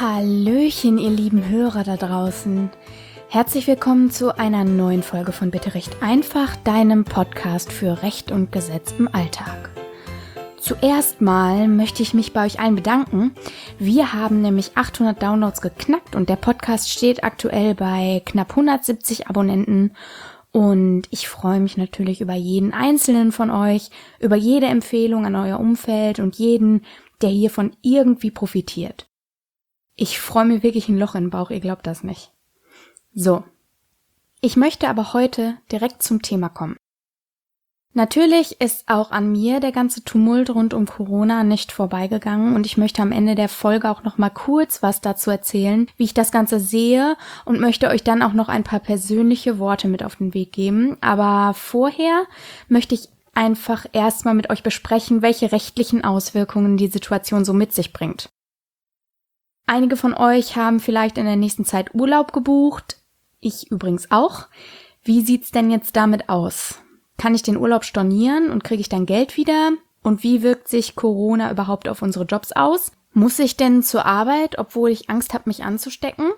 Hallöchen, ihr lieben Hörer da draußen. Herzlich willkommen zu einer neuen Folge von Bitte Recht einfach, deinem Podcast für Recht und Gesetz im Alltag. Zuerst mal möchte ich mich bei euch allen bedanken. Wir haben nämlich 800 Downloads geknackt und der Podcast steht aktuell bei knapp 170 Abonnenten. Und ich freue mich natürlich über jeden einzelnen von euch, über jede Empfehlung an euer Umfeld und jeden, der hiervon irgendwie profitiert. Ich freue mir wirklich ein Loch in den Bauch, ihr glaubt das nicht. So, ich möchte aber heute direkt zum Thema kommen. Natürlich ist auch an mir der ganze Tumult rund um Corona nicht vorbeigegangen und ich möchte am Ende der Folge auch noch mal kurz was dazu erzählen, wie ich das Ganze sehe und möchte euch dann auch noch ein paar persönliche Worte mit auf den Weg geben. Aber vorher möchte ich einfach erstmal mit euch besprechen, welche rechtlichen Auswirkungen die Situation so mit sich bringt. Einige von euch haben vielleicht in der nächsten Zeit Urlaub gebucht, ich übrigens auch. Wie sieht's denn jetzt damit aus? Kann ich den Urlaub stornieren und kriege ich dann Geld wieder? Und wie wirkt sich Corona überhaupt auf unsere Jobs aus? Muss ich denn zur Arbeit, obwohl ich Angst habe, mich anzustecken?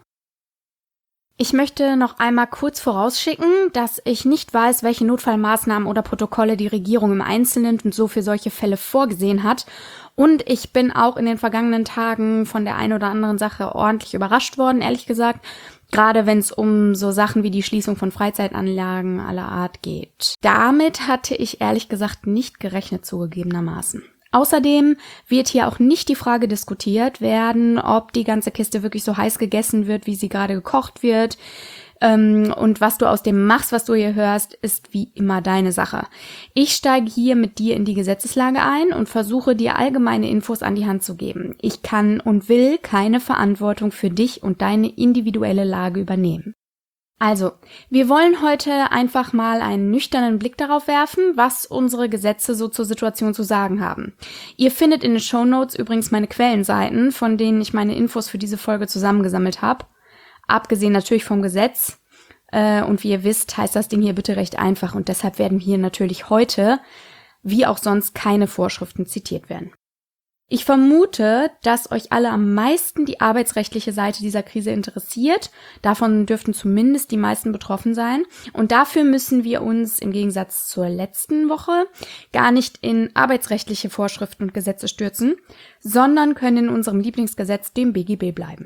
Ich möchte noch einmal kurz vorausschicken, dass ich nicht weiß, welche Notfallmaßnahmen oder Protokolle die Regierung im Einzelnen und so für solche Fälle vorgesehen hat. Und ich bin auch in den vergangenen Tagen von der einen oder anderen Sache ordentlich überrascht worden, ehrlich gesagt. Gerade wenn es um so Sachen wie die Schließung von Freizeitanlagen aller Art geht. Damit hatte ich ehrlich gesagt nicht gerechnet, zugegebenermaßen. Außerdem wird hier auch nicht die Frage diskutiert werden, ob die ganze Kiste wirklich so heiß gegessen wird, wie sie gerade gekocht wird. Und was du aus dem machst, was du hier hörst, ist wie immer deine Sache. Ich steige hier mit dir in die Gesetzeslage ein und versuche dir allgemeine Infos an die Hand zu geben. Ich kann und will keine Verantwortung für dich und deine individuelle Lage übernehmen. Also, wir wollen heute einfach mal einen nüchternen Blick darauf werfen, was unsere Gesetze so zur Situation zu sagen haben. Ihr findet in den Shownotes übrigens meine Quellenseiten, von denen ich meine Infos für diese Folge zusammengesammelt habe. Abgesehen natürlich vom Gesetz. Und wie ihr wisst, heißt das Ding hier bitte recht einfach. Und deshalb werden hier natürlich heute, wie auch sonst, keine Vorschriften zitiert werden. Ich vermute, dass euch alle am meisten die arbeitsrechtliche Seite dieser Krise interessiert. Davon dürften zumindest die meisten betroffen sein. Und dafür müssen wir uns im Gegensatz zur letzten Woche gar nicht in arbeitsrechtliche Vorschriften und Gesetze stürzen, sondern können in unserem Lieblingsgesetz, dem BGB, bleiben.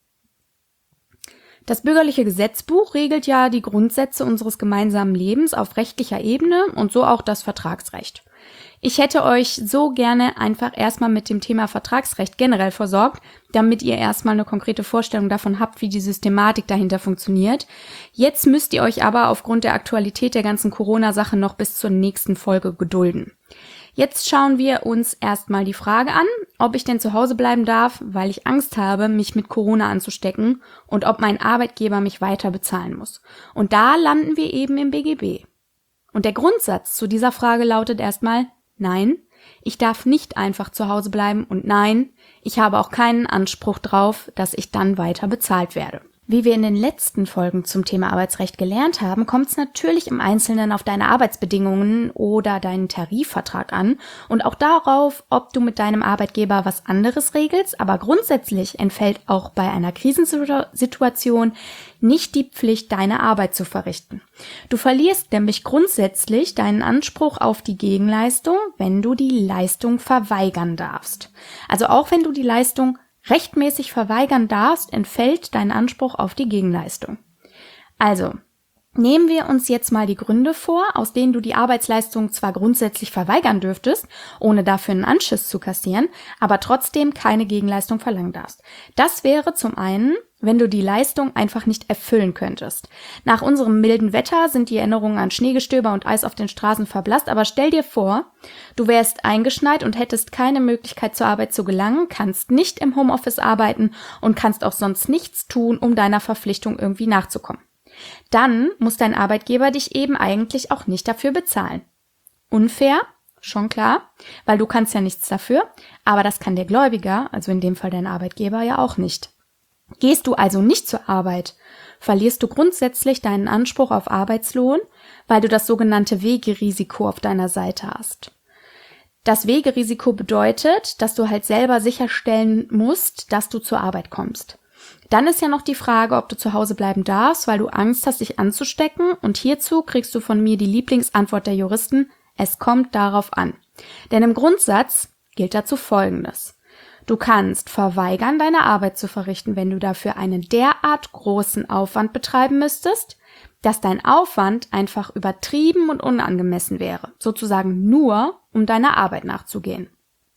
Das bürgerliche Gesetzbuch regelt ja die Grundsätze unseres gemeinsamen Lebens auf rechtlicher Ebene und so auch das Vertragsrecht. Ich hätte euch so gerne einfach erstmal mit dem Thema Vertragsrecht generell versorgt, damit ihr erstmal eine konkrete Vorstellung davon habt, wie die Systematik dahinter funktioniert. Jetzt müsst ihr euch aber aufgrund der Aktualität der ganzen Corona-Sache noch bis zur nächsten Folge gedulden. Jetzt schauen wir uns erstmal die Frage an, ob ich denn zu Hause bleiben darf, weil ich Angst habe, mich mit Corona anzustecken und ob mein Arbeitgeber mich weiter bezahlen muss. Und da landen wir eben im BGB. Und der Grundsatz zu dieser Frage lautet erstmal: Nein, ich darf nicht einfach zu Hause bleiben und nein, ich habe auch keinen Anspruch drauf, dass ich dann weiter bezahlt werde. Wie wir in den letzten Folgen zum Thema Arbeitsrecht gelernt haben, kommt es natürlich im Einzelnen auf deine Arbeitsbedingungen oder deinen Tarifvertrag an und auch darauf, ob du mit deinem Arbeitgeber was anderes regelst, aber grundsätzlich entfällt auch bei einer Krisensituation nicht die Pflicht, deine Arbeit zu verrichten. Du verlierst nämlich grundsätzlich deinen Anspruch auf die Gegenleistung, wenn du die Leistung verweigern darfst. Also auch wenn du die Leistung rechtmäßig verweigern darfst, entfällt dein Anspruch auf die Gegenleistung. Also, nehmen wir uns jetzt mal die Gründe vor, aus denen du die Arbeitsleistung zwar grundsätzlich verweigern dürftest, ohne dafür einen Anschiss zu kassieren, aber trotzdem keine Gegenleistung verlangen darfst. Das wäre zum einen, wenn du die Leistung einfach nicht erfüllen könntest. Nach unserem milden Wetter sind die Erinnerungen an Schneegestöber und Eis auf den Straßen verblasst, aber stell dir vor, du wärst eingeschneit und hättest keine Möglichkeit zur Arbeit zu gelangen, kannst nicht im Homeoffice arbeiten und kannst auch sonst nichts tun, um deiner Verpflichtung irgendwie nachzukommen. Dann muss dein Arbeitgeber dich eben eigentlich auch nicht dafür bezahlen. Unfair? Schon klar, weil du kannst ja nichts dafür, aber das kann der Gläubiger, also in dem Fall dein Arbeitgeber, ja auch nicht. Gehst du also nicht zur Arbeit, verlierst du grundsätzlich deinen Anspruch auf Arbeitslohn, weil du das sogenannte Wegerisiko auf deiner Seite hast. Das Wegerisiko bedeutet, dass du halt selber sicherstellen musst, dass du zur Arbeit kommst. Dann ist ja noch die Frage, ob du zu Hause bleiben darfst, weil du Angst hast, dich anzustecken. Und hierzu kriegst du von mir die Lieblingsantwort der Juristen: Es kommt darauf an. Denn im Grundsatz gilt dazu Folgendes. Du kannst verweigern, deine Arbeit zu verrichten, wenn du dafür einen derart großen Aufwand betreiben müsstest, dass dein Aufwand einfach übertrieben und unangemessen wäre, sozusagen nur, um deiner Arbeit nachzugehen.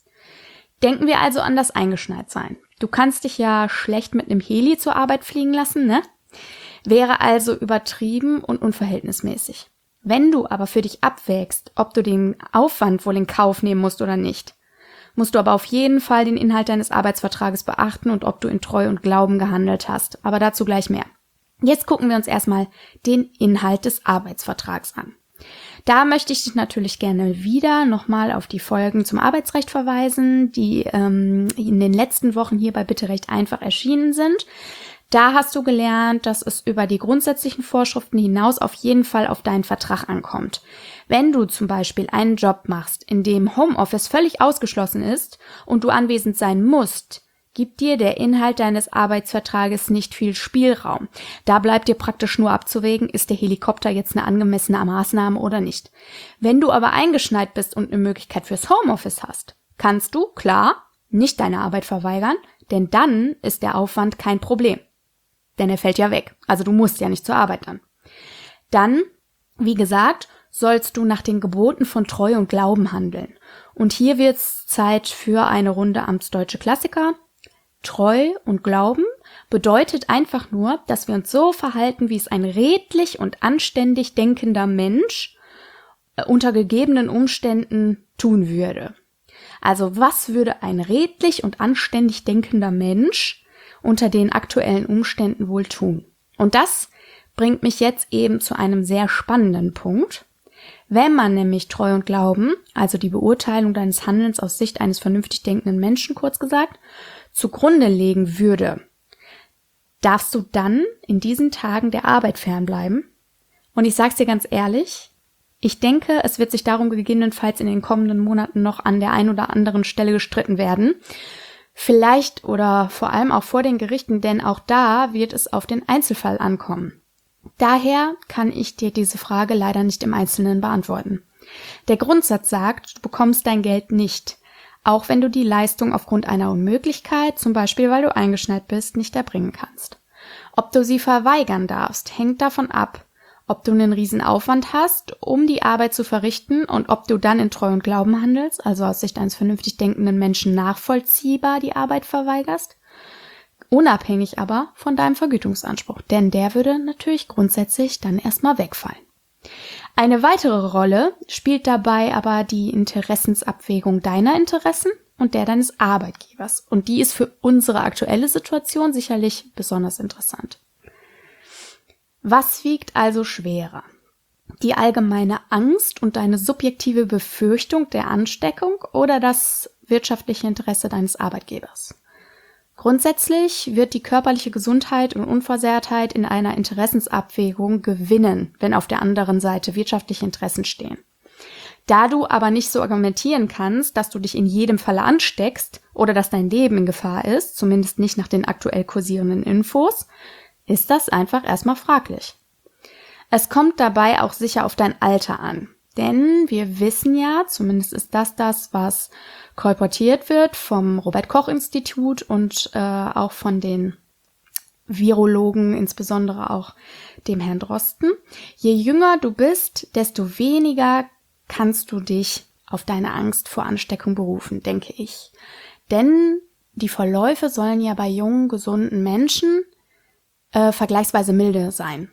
Denken wir also an das Eingeschneitsein. Du kannst dich ja schlecht mit einem Heli zur Arbeit fliegen lassen, ne? Wäre also übertrieben und unverhältnismäßig. Wenn du aber für dich abwägst, ob du den Aufwand wohl in Kauf nehmen musst oder nicht, musst du aber auf jeden Fall den Inhalt deines Arbeitsvertrages beachten und ob du in Treu und Glauben gehandelt hast. Aber dazu gleich mehr. Jetzt gucken wir uns erstmal den Inhalt des Arbeitsvertrags an. Da möchte ich dich natürlich gerne wieder nochmal auf die Folgen zum Arbeitsrecht verweisen, die in den letzten Wochen hier bei Bitte Recht einfach erschienen sind. Da hast du gelernt, dass es über die grundsätzlichen Vorschriften hinaus auf jeden Fall auf deinen Vertrag ankommt. Wenn du zum Beispiel einen Job machst, in dem Homeoffice völlig ausgeschlossen ist und du anwesend sein musst, gibt dir der Inhalt deines Arbeitsvertrages nicht viel Spielraum. Da bleibt dir praktisch nur abzuwägen, ist der Helikopter jetzt eine angemessene Maßnahme oder nicht. Wenn du aber eingeschneit bist und eine Möglichkeit fürs Homeoffice hast, kannst du, klar, nicht deine Arbeit verweigern, denn dann ist der Aufwand kein Problem. Denn er fällt ja weg. Also du musst ja nicht zur Arbeit dann. Dann, wie gesagt, sollst du nach den Geboten von Treu und Glauben handeln. Und hier wird's Zeit für eine Runde Amtsdeutsche Klassiker. Treu und Glauben bedeutet einfach nur, dass wir uns so verhalten, wie es ein redlich und anständig denkender Mensch unter gegebenen Umständen tun würde. Also was würde ein redlich und anständig denkender Mensch unter den aktuellen Umständen wohl tun? Und das bringt mich jetzt eben zu einem sehr spannenden Punkt. Wenn man nämlich Treu und Glauben, also die Beurteilung deines Handelns aus Sicht eines vernünftig denkenden Menschen, kurz gesagt, zugrunde legen würde, darfst du dann in diesen Tagen der Arbeit fernbleiben? Und ich sag's dir ganz ehrlich, ich denke, es wird sich darum gegebenenfalls in den kommenden Monaten noch an der einen oder anderen Stelle gestritten werden. Vielleicht oder vor allem auch vor den Gerichten, denn auch da wird es auf den Einzelfall ankommen. Daher kann ich dir diese Frage leider nicht im Einzelnen beantworten. Der Grundsatz sagt, du bekommst dein Geld nicht, auch wenn du die Leistung aufgrund einer Unmöglichkeit, zum Beispiel weil du eingeschneit bist, nicht erbringen kannst. Ob du sie verweigern darfst, hängt davon ab, ob du einen riesen Aufwand hast, um die Arbeit zu verrichten und ob du dann in Treu und Glauben handelst, also aus Sicht eines vernünftig denkenden Menschen nachvollziehbar die Arbeit verweigerst, unabhängig aber von deinem Vergütungsanspruch, denn der würde natürlich grundsätzlich dann erstmal wegfallen. Eine weitere Rolle spielt dabei aber die Interessensabwägung deiner Interessen und der deines Arbeitgebers. Und die ist für unsere aktuelle Situation sicherlich besonders interessant. Was wiegt also schwerer? Die allgemeine Angst und deine subjektive Befürchtung der Ansteckung oder das wirtschaftliche Interesse deines Arbeitgebers? Grundsätzlich wird die körperliche Gesundheit und Unversehrtheit in einer Interessensabwägung gewinnen, wenn auf der anderen Seite wirtschaftliche Interessen stehen. Da du aber nicht so argumentieren kannst, dass du dich in jedem Falle ansteckst oder dass dein Leben in Gefahr ist, zumindest nicht nach den aktuell kursierenden Infos, ist das einfach erstmal fraglich. Es kommt dabei auch sicher auf dein Alter an. Denn wir wissen ja, zumindest ist das, was kolportiert wird vom Robert-Koch-Institut und auch von den Virologen, insbesondere auch dem Herrn Drosten. Je jünger du bist, desto weniger kannst du dich auf deine Angst vor Ansteckung berufen, denke ich. Denn die Verläufe sollen ja bei jungen, gesunden Menschen vergleichsweise milde sein.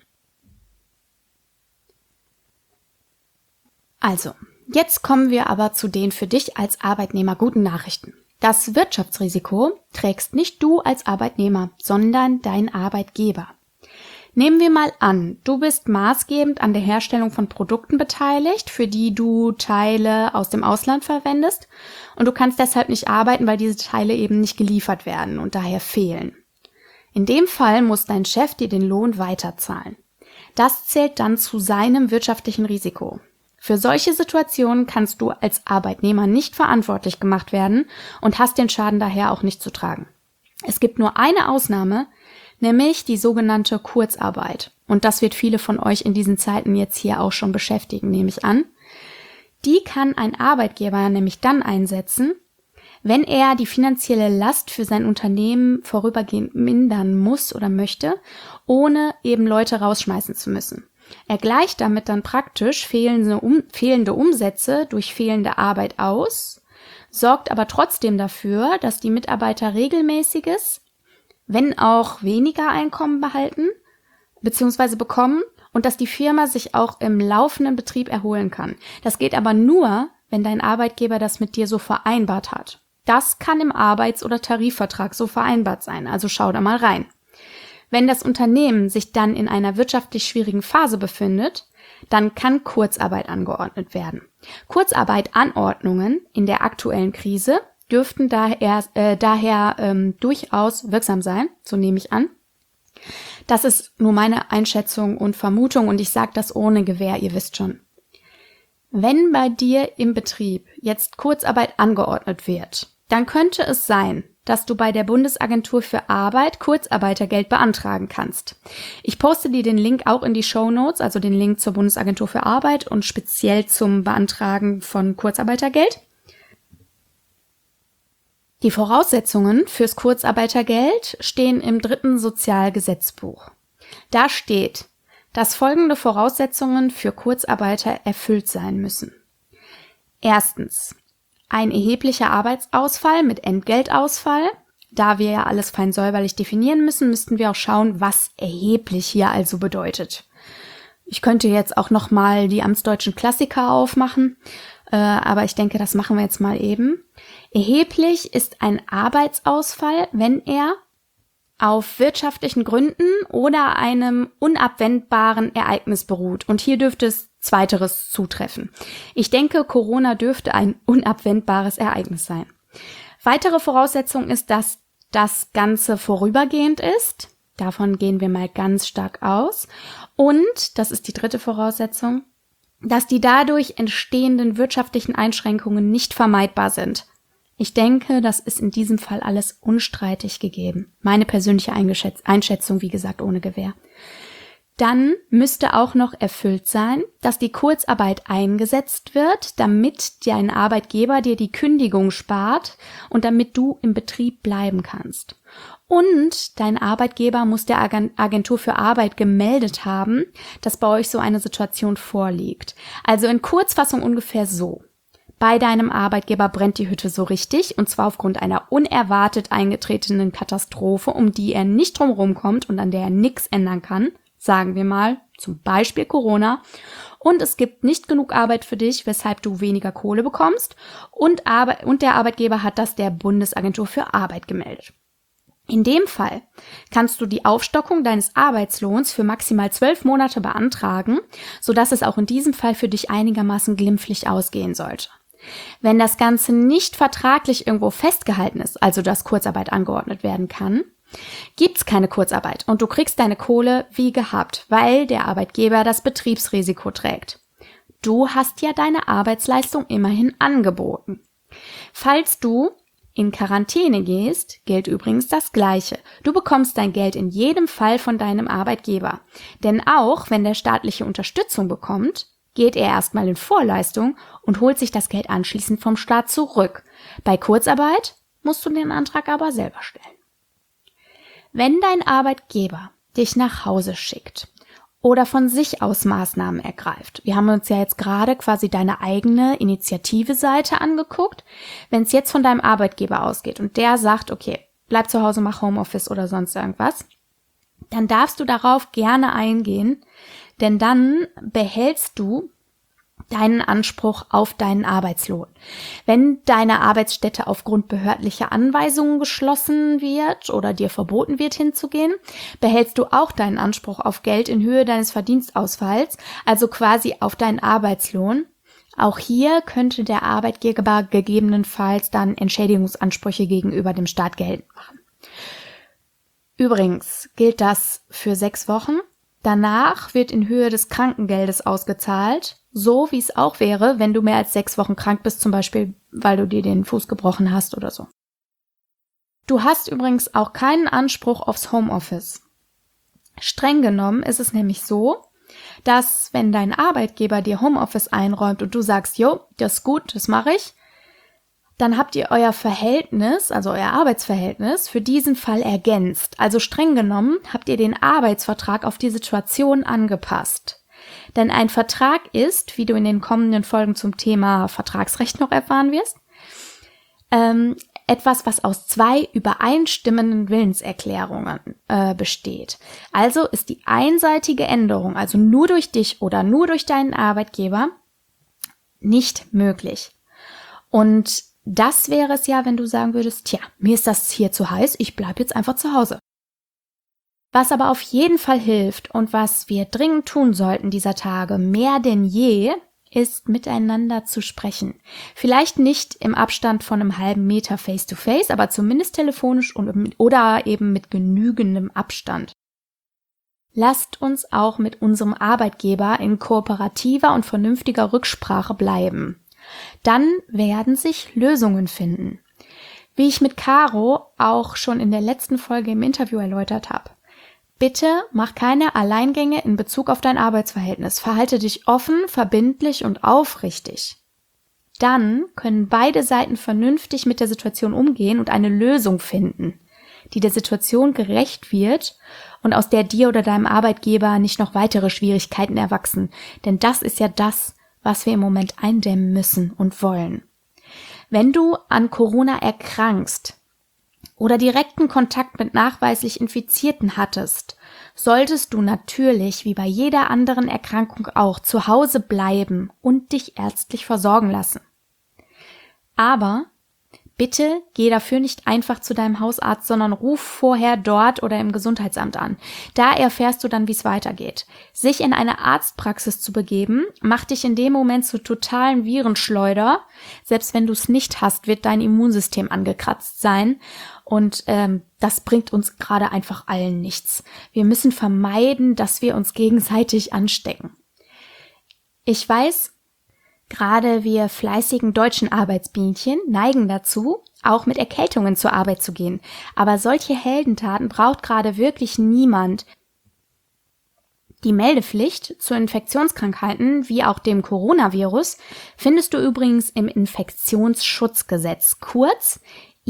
Also, jetzt kommen wir aber zu den für dich als Arbeitnehmer guten Nachrichten. Das Wirtschaftsrisiko trägst nicht du als Arbeitnehmer, sondern dein Arbeitgeber. Nehmen wir mal an, du bist maßgebend an der Herstellung von Produkten beteiligt, für die du Teile aus dem Ausland verwendest und du kannst deshalb nicht arbeiten, weil diese Teile eben nicht geliefert werden und daher fehlen. In dem Fall muss dein Chef dir den Lohn weiterzahlen. Das zählt dann zu seinem wirtschaftlichen Risiko. Für solche Situationen kannst du als Arbeitnehmer nicht verantwortlich gemacht werden und hast den Schaden daher auch nicht zu tragen. Es gibt nur eine Ausnahme, nämlich die sogenannte Kurzarbeit. Und das wird viele von euch in diesen Zeiten jetzt hier auch schon beschäftigen, nehme ich an. Die kann ein Arbeitgeber nämlich dann einsetzen, wenn er die finanzielle Last für sein Unternehmen vorübergehend mindern muss oder möchte, ohne eben Leute rausschmeißen zu müssen. Er gleicht damit dann praktisch fehlende Umsätze durch fehlende Arbeit aus, sorgt aber trotzdem dafür, dass die Mitarbeiter regelmäßiges, wenn auch weniger Einkommen behalten bzw. bekommen und dass die Firma sich auch im laufenden Betrieb erholen kann. Das geht aber nur, wenn dein Arbeitgeber das mit dir so vereinbart hat. Das kann im Arbeits- oder Tarifvertrag so vereinbart sein, also schau da mal rein. Wenn das Unternehmen sich dann in einer wirtschaftlich schwierigen Phase befindet, dann kann Kurzarbeit angeordnet werden. Kurzarbeitanordnungen in der aktuellen Krise dürften daher durchaus wirksam sein, so nehme ich an. Das ist nur meine Einschätzung und Vermutung und ich sage das ohne Gewähr, ihr wisst schon. Wenn bei dir im Betrieb jetzt Kurzarbeit angeordnet wird, dann könnte es sein, dass du bei der Bundesagentur für Arbeit Kurzarbeitergeld beantragen kannst. Ich poste dir den Link auch in die Shownotes, also den Link zur Bundesagentur für Arbeit und speziell zum Beantragen von Kurzarbeitergeld. Die Voraussetzungen fürs Kurzarbeitergeld stehen im 3. Sozialgesetzbuch. Da steht, dass folgende Voraussetzungen für Kurzarbeiter erfüllt sein müssen. Erstens, ein erheblicher Arbeitsausfall mit Entgeltausfall. Da wir ja alles fein säuberlich definieren müssen, müssten wir auch schauen, was erheblich hier also bedeutet. Ich könnte jetzt auch nochmal die amtsdeutschen Klassiker aufmachen, aber ich denke, das machen wir jetzt mal eben. Erheblich ist ein Arbeitsausfall, wenn er auf wirtschaftlichen Gründen oder einem unabwendbaren Ereignis beruht. Und hier dürfte es Zweiteres zutreffen. Ich denke, Corona dürfte ein unabwendbares Ereignis sein. Weitere Voraussetzung ist, dass das Ganze vorübergehend ist. Davon gehen wir mal ganz stark aus. Und, das ist die 3. Voraussetzung, dass die dadurch entstehenden wirtschaftlichen Einschränkungen nicht vermeidbar sind. Ich denke, das ist in diesem Fall alles unstreitig gegeben. Meine persönliche Einschätzung, wie gesagt, ohne Gewähr. Dann müsste auch noch erfüllt sein, dass die Kurzarbeit eingesetzt wird, damit dein Arbeitgeber dir die Kündigung spart und damit du im Betrieb bleiben kannst. Und dein Arbeitgeber muss der Agentur für Arbeit gemeldet haben, dass bei euch so eine Situation vorliegt. Also in Kurzfassung ungefähr so. Bei deinem Arbeitgeber brennt die Hütte so richtig, und zwar aufgrund einer unerwartet eingetretenen Katastrophe, um die er nicht drumherum kommt und an der er nichts ändern kann. Sagen wir mal, zum Beispiel Corona. Und es gibt nicht genug Arbeit für dich, weshalb du weniger Kohle bekommst. Und der Arbeitgeber hat das der Bundesagentur für Arbeit gemeldet. In dem Fall kannst du die Aufstockung deines Arbeitslohns für maximal 12 Monate beantragen, sodass es auch in diesem Fall für dich einigermaßen glimpflich ausgehen sollte. Wenn das Ganze nicht vertraglich irgendwo festgehalten ist, also dass Kurzarbeit angeordnet werden kann, gibt's keine Kurzarbeit und du kriegst deine Kohle wie gehabt, weil der Arbeitgeber das Betriebsrisiko trägt. Du hast ja deine Arbeitsleistung immerhin angeboten. Falls du in Quarantäne gehst, gilt übrigens das Gleiche. Du bekommst dein Geld in jedem Fall von deinem Arbeitgeber. Denn auch wenn der staatliche Unterstützung bekommt, geht er erstmal in Vorleistung und holt sich das Geld anschließend vom Staat zurück. Bei Kurzarbeit musst du den Antrag aber selber stellen. Wenn dein Arbeitgeber dich nach Hause schickt oder von sich aus Maßnahmen ergreift, wir haben uns ja jetzt gerade quasi deine eigene Initiative-Seite angeguckt, wenn es jetzt von deinem Arbeitgeber ausgeht und der sagt, okay, bleib zu Hause, mach Homeoffice oder sonst irgendwas, dann darfst du darauf gerne eingehen, denn dann behältst du deinen Anspruch auf deinen Arbeitslohn. Wenn deine Arbeitsstätte aufgrund behördlicher Anweisungen geschlossen wird oder dir verboten wird hinzugehen, behältst du auch deinen Anspruch auf Geld in Höhe deines Verdienstausfalls, also quasi auf deinen Arbeitslohn. Auch hier könnte der Arbeitgeber gegebenenfalls dann Entschädigungsansprüche gegenüber dem Staat geltend machen. Übrigens gilt das für 6 Wochen. Danach wird in Höhe des Krankengeldes ausgezahlt, so wie es auch wäre, wenn du mehr als 6 Wochen krank bist, zum Beispiel, weil du dir den Fuß gebrochen hast oder so. Du hast übrigens auch keinen Anspruch aufs Homeoffice. Streng genommen ist es nämlich so, dass wenn dein Arbeitgeber dir Homeoffice einräumt und du sagst, jo, das ist gut, das mache ich, dann habt ihr euer Verhältnis, also euer Arbeitsverhältnis, für diesen Fall ergänzt. Also streng genommen habt ihr den Arbeitsvertrag auf die Situation angepasst. Denn ein Vertrag ist, wie du in den kommenden Folgen zum Thema Vertragsrecht noch erfahren wirst, etwas, was aus 2 übereinstimmenden Willenserklärungen besteht. Also ist die einseitige Änderung, also nur durch dich oder nur durch deinen Arbeitgeber, nicht möglich. Und das wäre es ja, wenn du sagen würdest, tja, mir ist das hier zu heiß, ich bleibe jetzt einfach zu Hause. Was aber auf jeden Fall hilft und was wir dringend tun sollten dieser Tage, mehr denn je, ist miteinander zu sprechen. Vielleicht nicht im Abstand von einem halben Meter face-to-face, aber zumindest telefonisch oder eben mit genügendem Abstand. Lasst uns auch mit unserem Arbeitgeber in kooperativer und vernünftiger Rücksprache bleiben. Dann werden sich Lösungen finden. Wie ich mit Caro auch schon in der letzten Folge im Interview erläutert habe. Bitte mach keine Alleingänge in Bezug auf dein Arbeitsverhältnis. Verhalte dich offen, verbindlich und aufrichtig. Dann können beide Seiten vernünftig mit der Situation umgehen und eine Lösung finden, die der Situation gerecht wird und aus der dir oder deinem Arbeitgeber nicht noch weitere Schwierigkeiten erwachsen. Denn das ist ja das, was wir im Moment eindämmen müssen und wollen. Wenn du an Corona erkrankst oder direkten Kontakt mit nachweislich Infizierten hattest, solltest du natürlich, wie bei jeder anderen Erkrankung auch, zu Hause bleiben und dich ärztlich versorgen lassen. Aber bitte geh dafür nicht einfach zu deinem Hausarzt, sondern ruf vorher dort oder im Gesundheitsamt an. Da erfährst du dann, wie es weitergeht. Sich in eine Arztpraxis zu begeben, macht dich in dem Moment zur totalen Virenschleuder. Selbst wenn du es nicht hast, wird dein Immunsystem angekratzt sein. Und das bringt uns gerade einfach allen nichts. Wir müssen vermeiden, dass wir uns gegenseitig anstecken. Ich weiß, gerade wir fleißigen deutschen Arbeitsbienchen neigen dazu, auch mit Erkältungen zur Arbeit zu gehen. Aber solche Heldentaten braucht gerade wirklich niemand. Die Meldepflicht zu Infektionskrankheiten, wie auch dem Coronavirus, findest du übrigens im Infektionsschutzgesetz, kurz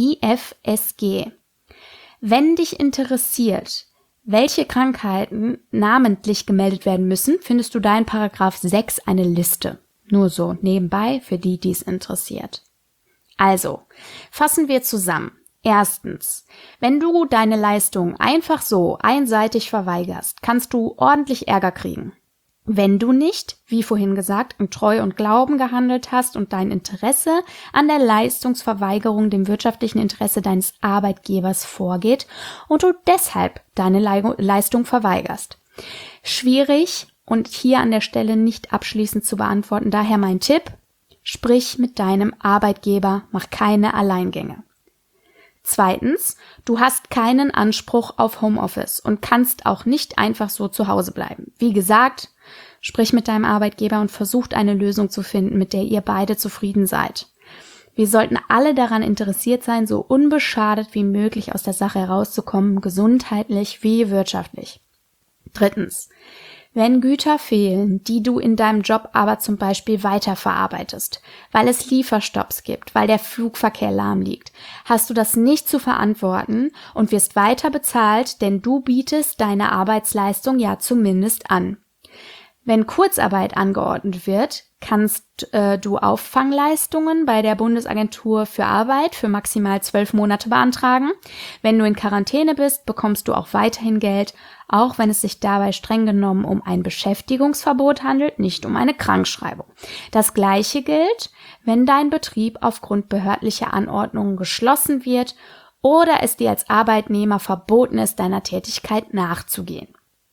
IFSG. Wenn dich interessiert, welche Krankheiten namentlich gemeldet werden müssen, findest du da in Paragraph 6 eine Liste. Nur so nebenbei für die, die es interessiert. Also, fassen wir zusammen. Erstens, wenn du deine Leistung einfach so einseitig verweigerst, kannst du ordentlich Ärger kriegen. Wenn du nicht, wie vorhin gesagt, in Treu und Glauben gehandelt hast und dein Interesse an der Leistungsverweigerung dem wirtschaftlichen Interesse deines Arbeitgebers vorgeht und du deshalb deine Leistung verweigerst. Schwierig und hier an der Stelle nicht abschließend zu beantworten, daher mein Tipp: Sprich mit deinem Arbeitgeber, mach keine Alleingänge. Zweitens, du hast keinen Anspruch auf Homeoffice und kannst auch nicht einfach so zu Hause bleiben. Wie gesagt, sprich mit deinem Arbeitgeber und versucht eine Lösung zu finden, mit der ihr beide zufrieden seid. Wir sollten alle daran interessiert sein, so unbeschadet wie möglich aus der Sache herauszukommen, gesundheitlich wie wirtschaftlich. Drittens, wenn Güter fehlen, die du in deinem Job aber zum Beispiel weiterverarbeitest, weil es Lieferstopps gibt, weil der Flugverkehr lahm liegt, hast du das nicht zu verantworten und wirst weiter bezahlt, denn du bietest deine Arbeitsleistung ja zumindest an. Wenn Kurzarbeit angeordnet wird, kannst du Auffangleistungen bei der Bundesagentur für Arbeit für maximal 12 Monate beantragen. Wenn du in Quarantäne bist, bekommst du auch weiterhin Geld, auch wenn es sich dabei streng genommen um ein Beschäftigungsverbot handelt, nicht um eine Krankschreibung. Das Gleiche gilt, wenn dein Betrieb aufgrund behördlicher Anordnungen geschlossen wird oder es dir als Arbeitnehmer verboten ist, deiner Tätigkeit nachzugehen.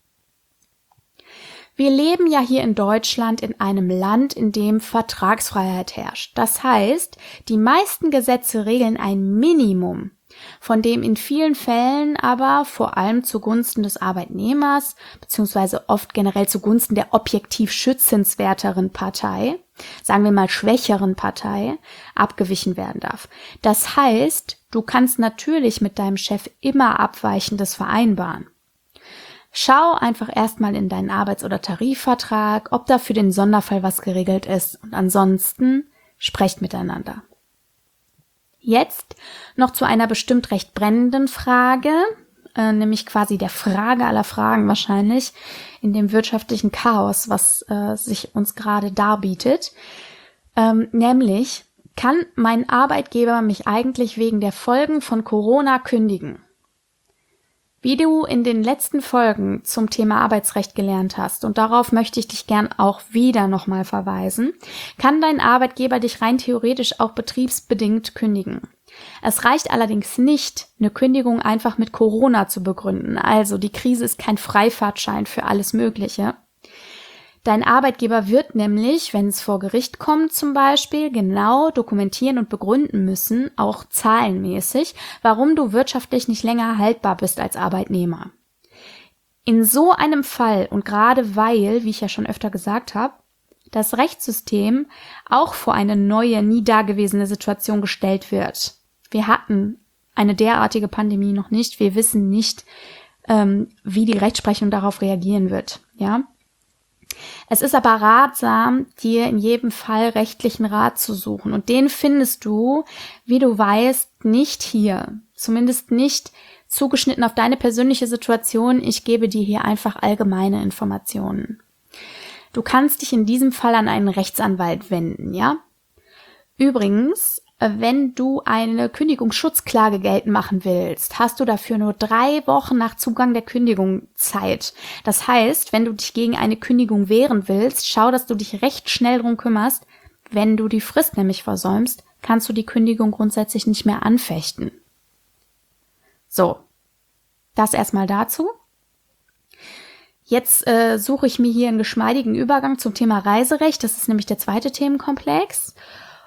Wir leben ja hier in Deutschland in einem Land, in dem Vertragsfreiheit herrscht. Das heißt, die meisten Gesetze regeln ein Minimum. von dem in vielen Fällen aber vor allem zugunsten des Arbeitnehmers beziehungsweise oft generell zugunsten der objektiv schützenswerteren Partei, sagen wir mal schwächeren Partei, abgewichen werden darf. Das heißt, du kannst natürlich mit deinem Chef immer Abweichendes vereinbaren. Schau einfach erstmal in deinen Arbeits- oder Tarifvertrag, ob da für den Sonderfall was geregelt ist und ansonsten sprecht miteinander. Jetzt noch zu einer bestimmt recht brennenden Frage, nämlich quasi der Frage aller Fragen wahrscheinlich in dem wirtschaftlichen Chaos, was sich uns gerade darbietet. Nämlich, kann mein Arbeitgeber mich eigentlich wegen der Folgen von Corona kündigen? Wie du in den letzten Folgen zum Thema Arbeitsrecht gelernt hast, und darauf möchte ich dich gern auch wieder nochmal verweisen, kann dein Arbeitgeber dich rein theoretisch auch betriebsbedingt kündigen. Es reicht allerdings nicht, eine Kündigung einfach mit Corona zu begründen. Also die Krise ist kein Freifahrtschein für alles Mögliche. Dein Arbeitgeber wird nämlich, wenn es vor Gericht kommt zum Beispiel, genau dokumentieren und begründen müssen, auch zahlenmäßig, warum du wirtschaftlich nicht länger haltbar bist als Arbeitnehmer. In so einem Fall und gerade weil, wie ich ja schon öfter gesagt habe, das Rechtssystem auch vor eine neue, nie dagewesene Situation gestellt wird. Wir hatten eine derartige Pandemie noch nicht. Wir wissen nicht, wie die Rechtsprechung darauf reagieren wird, ja. Es ist aber ratsam, dir in jedem Fall rechtlichen Rat zu suchen. Und den findest du, wie du weißt, nicht hier. Zumindest nicht zugeschnitten auf deine persönliche Situation. Ich gebe dir hier einfach allgemeine Informationen. Du kannst dich in diesem Fall an einen Rechtsanwalt wenden, ja? Übrigens, wenn du eine Kündigungsschutzklage geltend machen willst, hast du dafür nur 3 Wochen nach Zugang der Kündigung Zeit. Das heißt, wenn du dich gegen eine Kündigung wehren willst, schau, dass du dich recht schnell drum kümmerst. Wenn du die Frist nämlich versäumst, kannst du die Kündigung grundsätzlich nicht mehr anfechten. So, das erstmal dazu. Jetzt suche ich mir hier einen geschmeidigen Übergang zum Thema Reiserecht. Das ist nämlich der zweite Themenkomplex.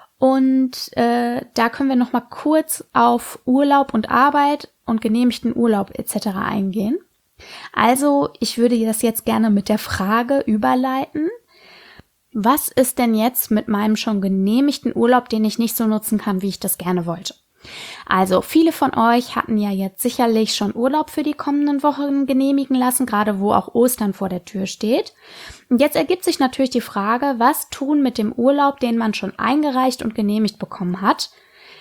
Und da können wir noch mal kurz auf Urlaub und Arbeit und genehmigten Urlaub etc. eingehen. Also ich würde das jetzt gerne mit der Frage überleiten, was ist denn jetzt mit meinem schon genehmigten Urlaub, den ich nicht so nutzen kann, wie ich das gerne wollte? Also viele von euch hatten ja jetzt sicherlich schon Urlaub für die kommenden Wochen genehmigen lassen, gerade wo auch Ostern vor der Tür steht. Und jetzt ergibt sich natürlich die Frage, was tun mit dem Urlaub, den man schon eingereicht und genehmigt bekommen hat,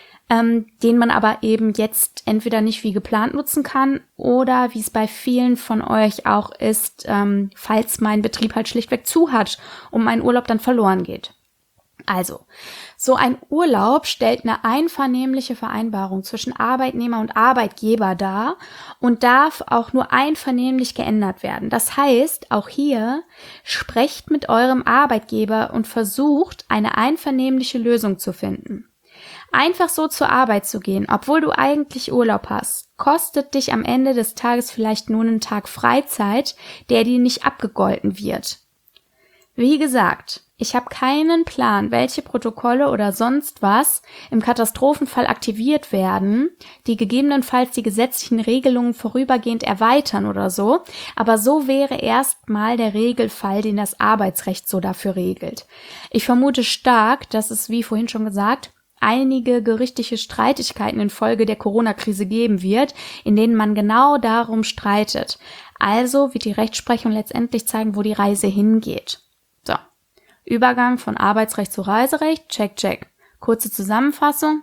den man aber eben jetzt entweder nicht wie geplant nutzen kann oder wie es bei vielen von euch auch ist, falls mein Betrieb halt schlichtweg zu hat und mein Urlaub dann verloren geht. Also, so ein Urlaub stellt eine einvernehmliche Vereinbarung zwischen Arbeitnehmer und Arbeitgeber dar und darf auch nur einvernehmlich geändert werden. Das heißt, auch hier sprecht mit eurem Arbeitgeber und versucht, eine einvernehmliche Lösung zu finden. Einfach so zur Arbeit zu gehen, obwohl du eigentlich Urlaub hast, kostet dich am Ende des Tages vielleicht nur einen Tag Freizeit, der dir nicht abgegolten wird. Wie gesagt, ich habe keinen Plan, welche Protokolle oder sonst was im Katastrophenfall aktiviert werden, die gegebenenfalls die gesetzlichen Regelungen vorübergehend erweitern oder so, aber so wäre erstmal der Regelfall, den das Arbeitsrecht so dafür regelt. Ich vermute stark, dass es, wie vorhin schon gesagt, einige gerichtliche Streitigkeiten infolge der Corona-Krise geben wird, in denen man genau darum streitet. Also wird die Rechtsprechung letztendlich zeigen, wo die Reise hingeht. So, Übergang von Arbeitsrecht zu Reiserecht, check. Kurze Zusammenfassung.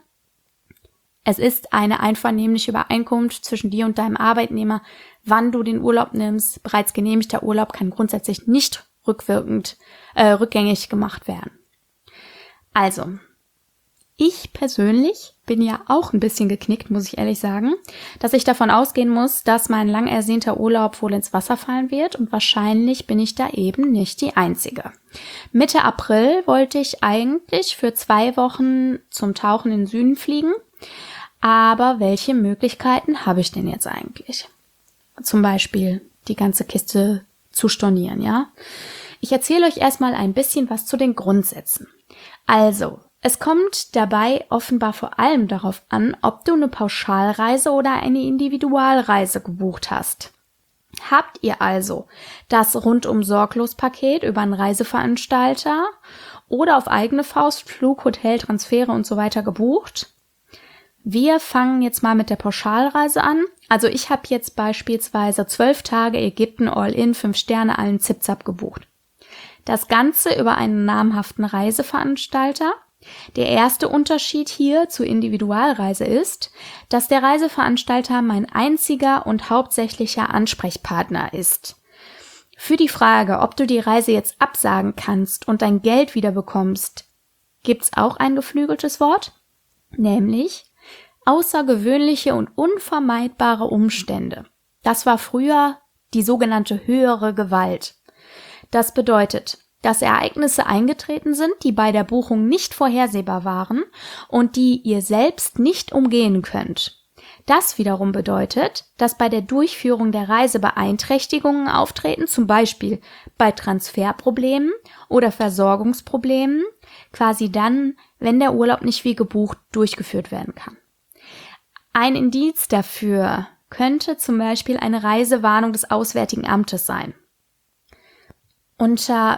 Es ist eine einvernehmliche Übereinkunft zwischen dir und deinem Arbeitnehmer, wann du den Urlaub nimmst. Bereits genehmigter Urlaub kann grundsätzlich nicht rückgängig gemacht werden. Also, ich persönlich bin ja auch ein bisschen geknickt, muss ich ehrlich sagen, dass ich davon ausgehen muss, dass mein lang ersehnter Urlaub wohl ins Wasser fallen wird und wahrscheinlich bin ich da eben nicht die Einzige. Mitte April wollte ich eigentlich für 2 Wochen zum Tauchen in den Süden fliegen, aber welche Möglichkeiten habe ich denn jetzt eigentlich? Zum Beispiel die ganze Kiste zu stornieren, ja? Ich erzähle euch erstmal ein bisschen was zu den Grundsätzen. Also, Es kommt dabei offenbar vor allem darauf an, ob du eine Pauschalreise oder eine Individualreise gebucht hast. Habt ihr also das Rundum-Sorglos-Paket über einen Reiseveranstalter oder auf eigene Faust Flug, Hotel, Transfere und so weiter gebucht? Wir fangen jetzt mal mit der Pauschalreise an. Also ich habe jetzt beispielsweise 12 Tage Ägypten All-In, 5 Sterne, allen Zip-Zap gebucht. Das Ganze über einen namhaften Reiseveranstalter. Der erste Unterschied hier zur Individualreise ist, dass der Reiseveranstalter mein einziger und hauptsächlicher Ansprechpartner ist. Für die Frage, ob du die Reise jetzt absagen kannst und dein Geld wieder bekommst, gibt's auch ein geflügeltes Wort, nämlich außergewöhnliche und unvermeidbare Umstände. Das war früher die sogenannte höhere Gewalt. Das bedeutet, dass Ereignisse eingetreten sind, die bei der Buchung nicht vorhersehbar waren und die ihr selbst nicht umgehen könnt. Das wiederum bedeutet, dass bei der Durchführung der Reise Beeinträchtigungen auftreten, zum Beispiel bei Transferproblemen oder Versorgungsproblemen, quasi dann, wenn der Urlaub nicht wie gebucht durchgeführt werden kann. Ein Indiz dafür könnte zum Beispiel eine Reisewarnung des Auswärtigen Amtes sein. Unter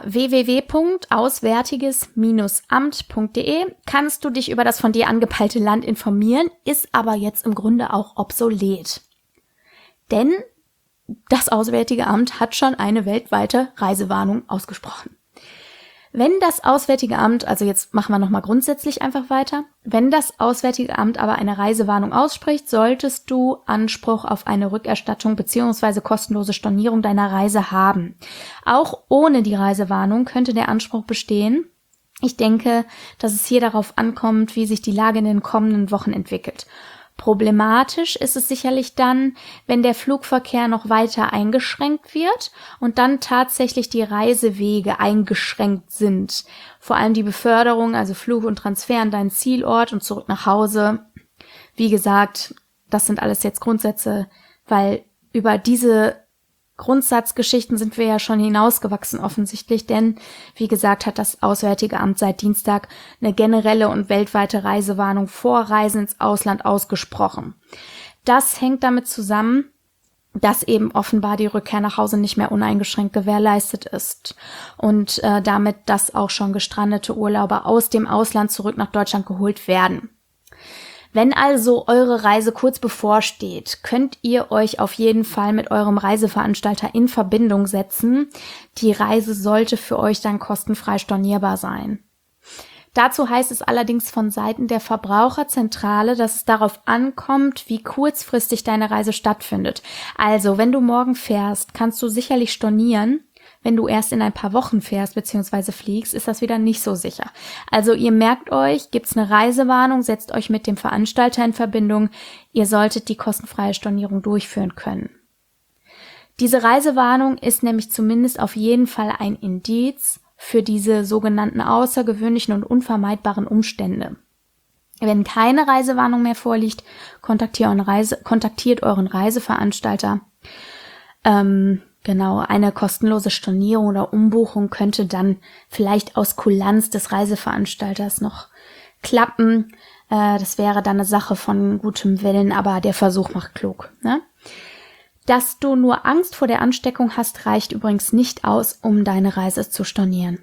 www.auswärtiges-amt.de kannst du dich über das von dir angepeilte Land informieren, ist aber jetzt im Grunde auch obsolet. Denn das Auswärtige Amt hat schon eine weltweite Reisewarnung ausgesprochen. Wenn das Auswärtige Amt, also jetzt machen wir nochmal grundsätzlich einfach weiter, wenn das Auswärtige Amt aber eine Reisewarnung ausspricht, solltest du Anspruch auf eine Rückerstattung bzw. kostenlose Stornierung deiner Reise haben. Auch ohne die Reisewarnung könnte der Anspruch bestehen. Ich denke, dass es hier darauf ankommt, wie sich die Lage in den kommenden Wochen entwickelt. Problematisch ist es sicherlich dann, wenn der Flugverkehr noch weiter eingeschränkt wird und dann tatsächlich die Reisewege eingeschränkt sind. Vor allem die Beförderung, also Flug und Transfer an deinen Zielort und zurück nach Hause. Wie gesagt, das sind alles jetzt Grundsätze, weil über diese Grundsatzgeschichten sind wir ja schon hinausgewachsen offensichtlich, denn wie gesagt hat das Auswärtige Amt seit Dienstag eine generelle und weltweite Reisewarnung vor Reisen ins Ausland ausgesprochen. Das hängt damit zusammen, dass eben offenbar die Rückkehr nach Hause nicht mehr uneingeschränkt gewährleistet ist und damit, dass auch schon gestrandete Urlauber aus dem Ausland zurück nach Deutschland geholt werden. Wenn also eure Reise kurz bevorsteht, könnt ihr euch auf jeden Fall mit eurem Reiseveranstalter in Verbindung setzen. Die Reise sollte für euch dann kostenfrei stornierbar sein. Dazu heißt es allerdings von Seiten der Verbraucherzentrale, dass es darauf ankommt, wie kurzfristig deine Reise stattfindet. Also, wenn du morgen fährst, kannst du sicherlich stornieren. Wenn du erst in ein paar Wochen fährst bzw. fliegst, ist das wieder nicht so sicher. Also ihr merkt euch, gibt's eine Reisewarnung, setzt euch mit dem Veranstalter in Verbindung. Ihr solltet die kostenfreie Stornierung durchführen können. Diese Reisewarnung ist nämlich zumindest auf jeden Fall ein Indiz für diese sogenannten außergewöhnlichen und unvermeidbaren Umstände. Wenn keine Reisewarnung mehr vorliegt, kontaktiert euren Reiseveranstalter. Genau, eine kostenlose Stornierung oder Umbuchung könnte dann vielleicht aus Kulanz des Reiseveranstalters noch klappen. Das wäre dann eine Sache von gutem Willen, aber der Versuch macht klug, ne? Dass du nur Angst vor der Ansteckung hast, reicht übrigens nicht aus, um deine Reise zu stornieren.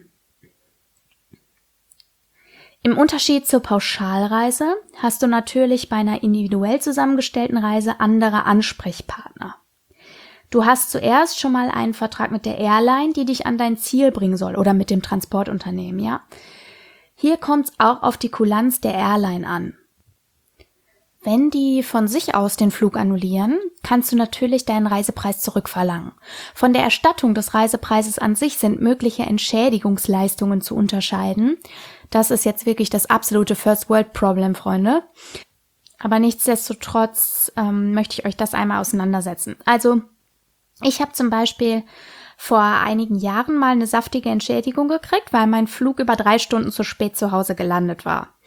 Im Unterschied zur Pauschalreise hast du natürlich bei einer individuell zusammengestellten Reise andere Ansprechpartner. Du hast zuerst schon mal einen Vertrag mit der Airline, die dich an dein Ziel bringen soll, oder mit dem Transportunternehmen, ja. Hier kommt es auch auf die Kulanz der Airline an. Wenn die von sich aus den Flug annullieren, kannst du natürlich deinen Reisepreis zurückverlangen. Von der Erstattung des Reisepreises an sich sind mögliche Entschädigungsleistungen zu unterscheiden. Das ist jetzt wirklich das absolute First-World-Problem, Freunde. Aber nichtsdestotrotz möchte ich euch das einmal auseinandersetzen. Also, ich habe zum Beispiel vor einigen Jahren mal eine saftige Entschädigung gekriegt, weil mein Flug über 3 Stunden zu spät zu Hause gelandet war.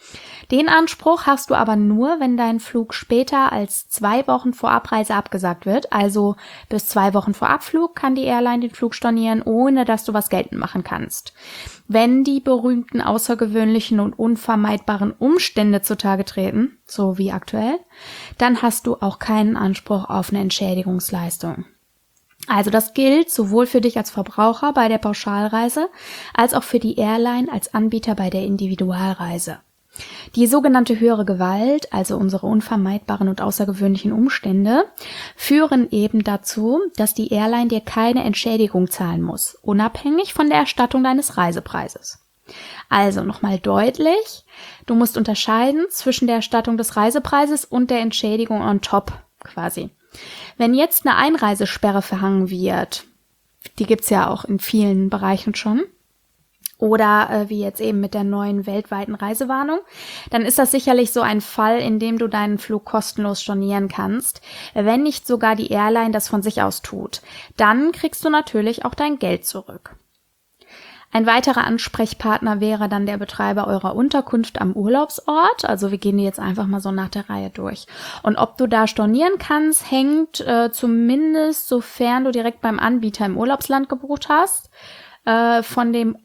Den Anspruch hast du aber nur, wenn dein Flug später als 2 Wochen vor Abreise abgesagt wird. Also bis 2 Wochen vor Abflug kann die Airline den Flug stornieren, ohne dass du was geltend machen kannst. Wenn die berühmten außergewöhnlichen und unvermeidbaren Umstände zutage treten, so wie aktuell, dann hast du auch keinen Anspruch auf eine Entschädigungsleistung. Also das gilt sowohl für dich als Verbraucher bei der Pauschalreise, als auch für die Airline als Anbieter bei der Individualreise. Die sogenannte höhere Gewalt, also unsere unvermeidbaren und außergewöhnlichen Umstände, führen eben dazu, dass die Airline dir keine Entschädigung zahlen muss, unabhängig von der Erstattung deines Reisepreises. Also nochmal deutlich, du musst unterscheiden zwischen der Erstattung des Reisepreises und der Entschädigung on top quasi. Wenn jetzt eine Einreisesperre verhangen wird, die gibt's ja auch in vielen Bereichen schon, oder wie jetzt eben mit der neuen weltweiten Reisewarnung, dann ist das sicherlich so ein Fall, in dem du deinen Flug kostenlos stornieren kannst, wenn nicht sogar die Airline das von sich aus tut. Dann kriegst du natürlich auch dein Geld zurück. Ein weiterer Ansprechpartner wäre dann der Betreiber eurer Unterkunft am Urlaubsort. Also wir gehen die jetzt einfach mal so nach der Reihe durch. Und ob du da stornieren kannst, hängt zumindest, sofern du direkt beim Anbieter im Urlaubsland gebucht hast, von dem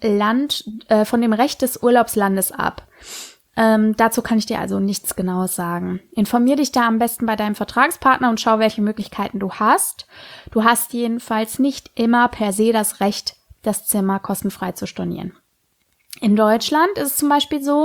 Recht des Urlaubslandes ab. Dazu kann ich dir also nichts Genaues sagen. Informier dich da am besten bei deinem Vertragspartner und schau, welche Möglichkeiten du hast. Du hast jedenfalls nicht immer per se das Recht, das Zimmer kostenfrei zu stornieren. In Deutschland ist es zum Beispiel so,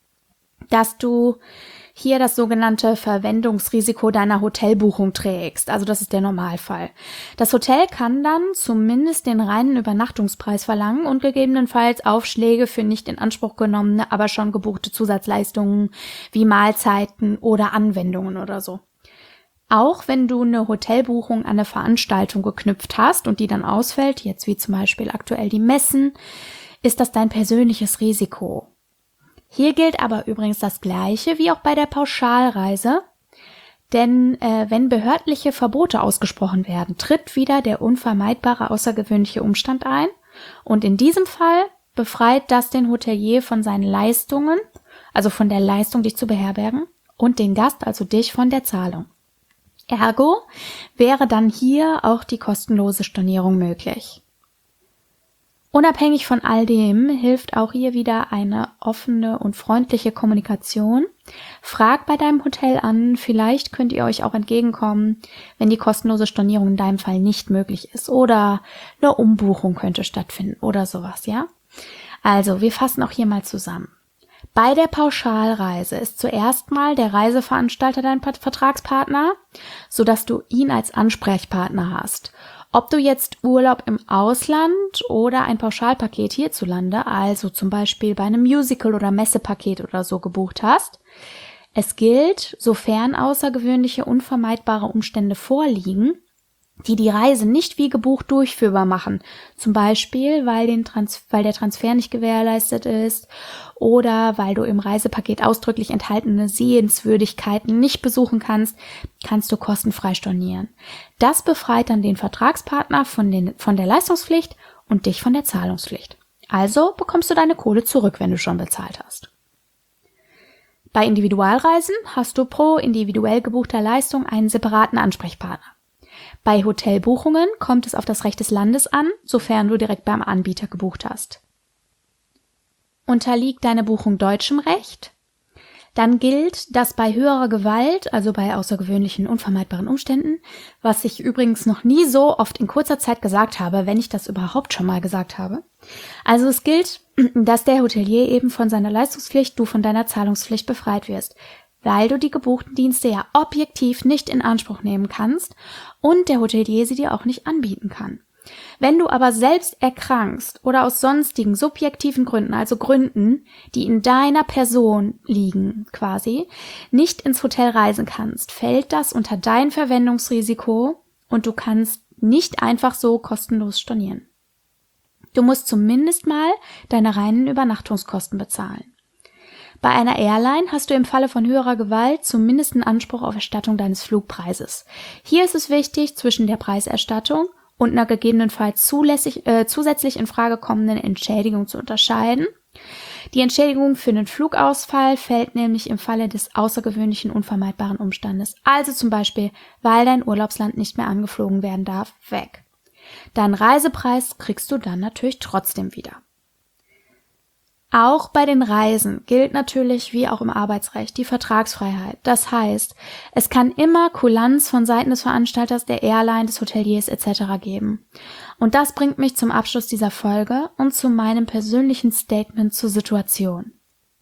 dass du hier das sogenannte Verwendungsrisiko deiner Hotelbuchung trägst. Also das ist der Normalfall. Das Hotel kann dann zumindest den reinen Übernachtungspreis verlangen und gegebenenfalls Aufschläge für nicht in Anspruch genommene, aber schon gebuchte Zusatzleistungen wie Mahlzeiten oder Anwendungen oder so. Auch wenn du eine Hotelbuchung an eine Veranstaltung geknüpft hast und die dann ausfällt, jetzt wie zum Beispiel aktuell die Messen, ist das dein persönliches Risiko. Hier gilt aber übrigens das Gleiche wie auch bei der Pauschalreise, denn wenn behördliche Verbote ausgesprochen werden, tritt wieder der unvermeidbare außergewöhnliche Umstand ein und in diesem Fall befreit das den Hotelier von seinen Leistungen, also von der Leistung, dich zu beherbergen, und den Gast, also dich, von der Zahlung. Ergo wäre dann hier auch die kostenlose Stornierung möglich. Unabhängig von all dem hilft auch hier wieder eine offene und freundliche Kommunikation. Frag bei deinem Hotel an, vielleicht könnt ihr euch auch entgegenkommen, wenn die kostenlose Stornierung in deinem Fall nicht möglich ist oder eine Umbuchung könnte stattfinden oder sowas, ja? Also, wir fassen auch hier mal zusammen. Bei der Pauschalreise ist zuerst mal der Reiseveranstalter dein Vertragspartner, sodass du ihn als Ansprechpartner hast. Ob du jetzt Urlaub im Ausland oder ein Pauschalpaket hierzulande, also zum Beispiel bei einem Musical- oder Messepaket oder so gebucht hast, es gilt, sofern außergewöhnliche, unvermeidbare Umstände vorliegen, die die Reise nicht wie gebucht durchführbar machen. Zum Beispiel, weil der Transfer nicht gewährleistet ist oder weil du im Reisepaket ausdrücklich enthaltene Sehenswürdigkeiten nicht besuchen kannst, kannst du kostenfrei stornieren. Das befreit dann den Vertragspartner von der Leistungspflicht und dich von der Zahlungspflicht. Also bekommst du deine Kohle zurück, wenn du schon bezahlt hast. Bei Individualreisen hast du pro individuell gebuchter Leistung einen separaten Ansprechpartner. Bei Hotelbuchungen kommt es auf das Recht des Landes an, sofern du direkt beim Anbieter gebucht hast. Unterliegt deine Buchung deutschem Recht? Dann gilt, dass bei höherer Gewalt, also bei außergewöhnlichen, unvermeidbaren Umständen, was ich übrigens noch nie so oft in kurzer Zeit gesagt habe, wenn ich das überhaupt schon mal gesagt habe. Also es gilt, dass der Hotelier eben von seiner Leistungspflicht, du von deiner Zahlungspflicht befreit wirst, weil du die gebuchten Dienste ja objektiv nicht in Anspruch nehmen kannst und der Hotelier sie dir auch nicht anbieten kann. Wenn du aber selbst erkrankst oder aus sonstigen subjektiven Gründen, also Gründen, die in deiner Person liegen quasi, nicht ins Hotel reisen kannst, fällt das unter dein Verwendungsrisiko und du kannst nicht einfach so kostenlos stornieren. Du musst zumindest mal deine reinen Übernachtungskosten bezahlen. Bei einer Airline hast du im Falle von höherer Gewalt zumindest einen Anspruch auf Erstattung deines Flugpreises. Hier ist es wichtig, zwischen der Preiserstattung und einer gegebenenfalls zusätzlich in Frage kommenden Entschädigung zu unterscheiden. Die Entschädigung für einen Flugausfall fällt nämlich im Falle des außergewöhnlichen unvermeidbaren Umstandes, also zum Beispiel, weil dein Urlaubsland nicht mehr angeflogen werden darf, weg. Deinen Reisepreis kriegst du dann natürlich trotzdem wieder. Auch bei den Reisen gilt natürlich wie auch im Arbeitsrecht die Vertragsfreiheit. Das heißt, es kann immer Kulanz von Seiten des Veranstalters, der Airline, des Hoteliers etc. geben. Und das bringt mich zum Abschluss dieser Folge und zu meinem persönlichen Statement zur Situation.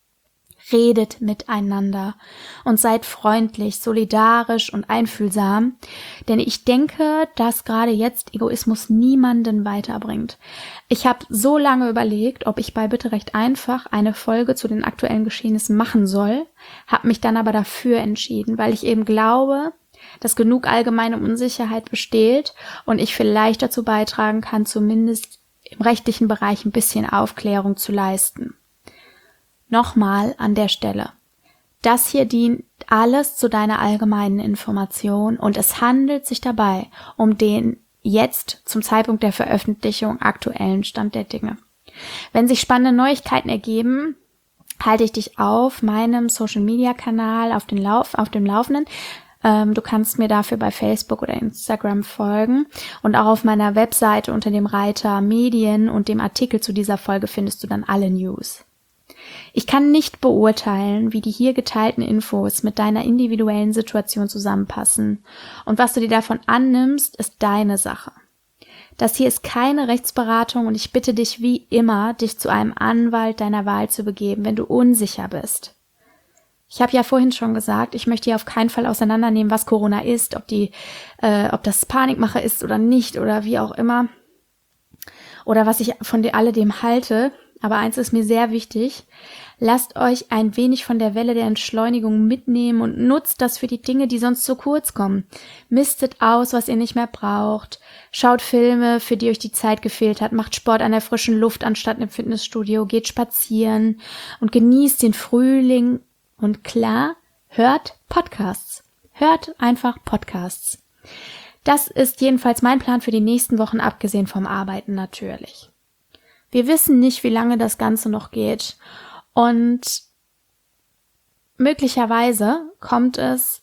Redet miteinander und seid freundlich, solidarisch und einfühlsam, denn ich denke, dass gerade jetzt Egoismus niemanden weiterbringt. Ich habe so lange überlegt, ob ich bei Bitte Recht Einfach eine Folge zu den aktuellen Geschehnissen machen soll, habe mich dann aber dafür entschieden, weil ich eben glaube, dass genug allgemeine Unsicherheit besteht und ich vielleicht dazu beitragen kann, zumindest im rechtlichen Bereich ein bisschen Aufklärung zu leisten. Nochmal an der Stelle. Das hier dient alles zu deiner allgemeinen Information und es handelt sich dabei um den jetzt zum Zeitpunkt der Veröffentlichung aktuellen Stand der Dinge. Wenn sich spannende Neuigkeiten ergeben, halte ich dich auf meinem Social-Media-Kanal auf dem Laufenden. Du kannst mir dafür bei Facebook oder Instagram folgen und auch auf meiner Webseite unter dem Reiter Medien und dem Artikel zu dieser Folge findest du dann alle News. Ich kann nicht beurteilen, wie die hier geteilten Infos mit deiner individuellen Situation zusammenpassen. Und was du dir davon annimmst, ist deine Sache. Das hier ist keine Rechtsberatung und ich bitte dich wie immer, dich zu einem Anwalt deiner Wahl zu begeben, wenn du unsicher bist. Ich habe ja vorhin schon gesagt, ich möchte hier auf keinen Fall auseinandernehmen, was Corona ist, ob das Panikmache ist oder nicht oder wie auch immer. Oder was ich von alledem halte. Aber eins ist mir sehr wichtig, lasst euch ein wenig von der Welle der Entschleunigung mitnehmen und nutzt das für die Dinge, die sonst zu kurz kommen. Mistet aus, was ihr nicht mehr braucht. Schaut Filme, für die euch die Zeit gefehlt hat. Macht Sport an der frischen Luft anstatt im Fitnessstudio. Geht spazieren und genießt den Frühling. Und klar, hört Podcasts. Hört einfach Podcasts. Das ist jedenfalls mein Plan für die nächsten Wochen, abgesehen vom Arbeiten natürlich. Wir wissen nicht, wie lange das Ganze noch geht und möglicherweise kommt es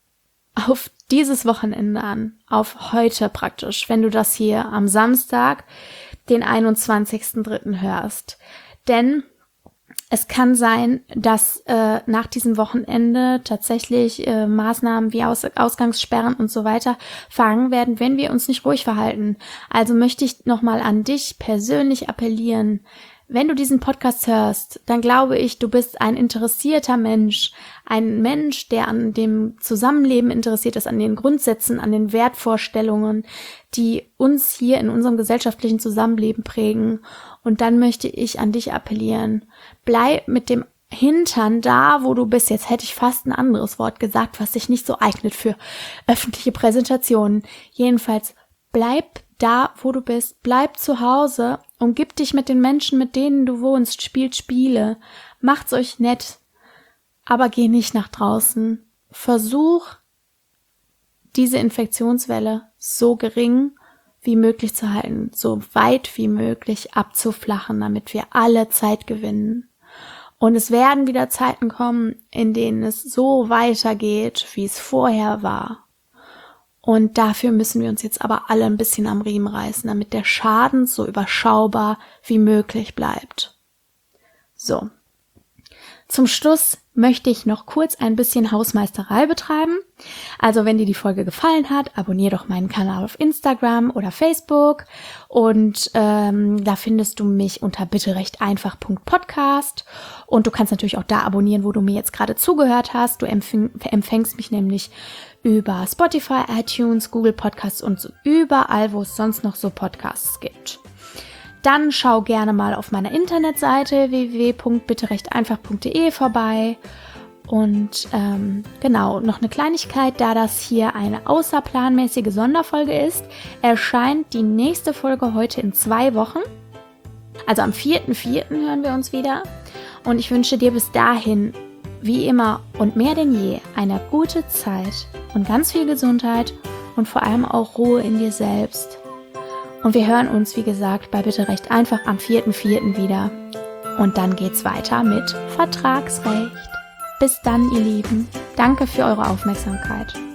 auf dieses Wochenende an, auf heute praktisch, wenn du das hier am Samstag, den 21.03. hörst. Denn es kann sein, dass nach diesem Wochenende tatsächlich Maßnahmen wie Ausgangssperren und so weiter verhangen werden, wenn wir uns nicht ruhig verhalten. Also möchte ich nochmal an dich persönlich appellieren. Wenn du diesen Podcast hörst, dann glaube ich, du bist ein interessierter Mensch. Ein Mensch, der an dem Zusammenleben interessiert ist, an den Grundsätzen, an den Wertvorstellungen, die uns hier in unserem gesellschaftlichen Zusammenleben prägen. Und dann möchte ich an dich appellieren. Bleib mit dem Hintern da, wo du bist. Jetzt hätte ich fast ein anderes Wort gesagt, was sich nicht so eignet für öffentliche Präsentationen. Jedenfalls bleib da, wo du bist. Bleib zu Hause. Umgib dich mit den Menschen, mit denen du wohnst. Spielt Spiele. Macht's euch nett. Aber geh nicht nach draußen. Versuch, diese Infektionswelle so gering wie möglich zu halten, so weit wie möglich abzuflachen, damit wir alle Zeit gewinnen. Und es werden wieder Zeiten kommen, in denen es so weitergeht, wie es vorher war. Und dafür müssen wir uns jetzt aber alle ein bisschen am Riemen reißen, damit der Schaden so überschaubar wie möglich bleibt. So. Zum Schluss möchte ich noch kurz ein bisschen Hausmeisterei betreiben. Also wenn dir die Folge gefallen hat, abonniere doch meinen Kanal auf Instagram oder Facebook und da findest du mich unter bitterechteinfach.podcast und du kannst natürlich auch da abonnieren, wo du mir jetzt gerade zugehört hast. Du empfängst mich nämlich über Spotify, iTunes, Google Podcasts und so überall, wo es sonst noch so Podcasts gibt. Dann schau gerne mal auf meiner Internetseite www.bitterechteinfach.de vorbei. Und genau, noch eine Kleinigkeit, da das hier eine außerplanmäßige Sonderfolge ist, erscheint die nächste Folge heute in 2 Wochen. Also am 4.4. hören wir uns wieder. Und ich wünsche dir bis dahin, wie immer und mehr denn je, eine gute Zeit und ganz viel Gesundheit und vor allem auch Ruhe in dir selbst. Und wir hören uns, wie gesagt, bei Bitte Recht Einfach am 4.4. wieder. Und dann geht's weiter mit Vertragsrecht. Bis dann, ihr Lieben. Danke für eure Aufmerksamkeit.